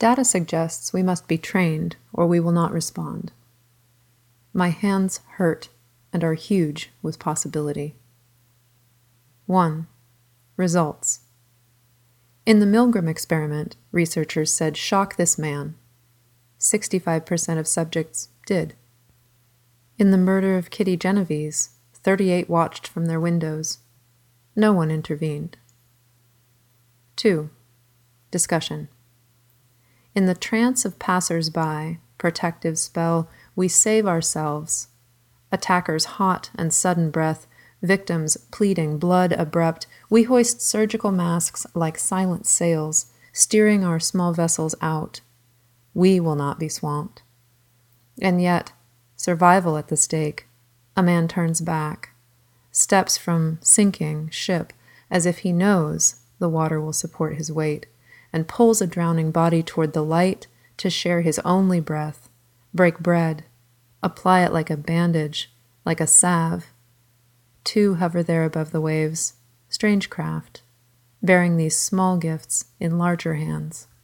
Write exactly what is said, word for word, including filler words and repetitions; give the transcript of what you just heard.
Data suggests we must be trained or we will not respond. My hands hurt and are huge with possibility. one. Results. In the Milgram experiment, researchers said, "Shock this man." sixty-five percent of subjects did. In the murder of Kitty Genovese, thirty-eight watched from their windows. No one intervened. two. Discussion. In the trance of passers-by, protective spell, we save ourselves. Attackers' hot and sudden breath, victims pleading, blood abrupt, we hoist surgical masks like silent sails, steering our small vessels out. We will not be swamped. And yet, survival at the stake, a man turns back, steps from sinking ship as if he knows the water will support his weight, and pulls a drowning body toward the light to share his only breath, break bread, apply it like a bandage, like a salve. Two hover there above the waves, strange craft, bearing these small gifts in larger hands.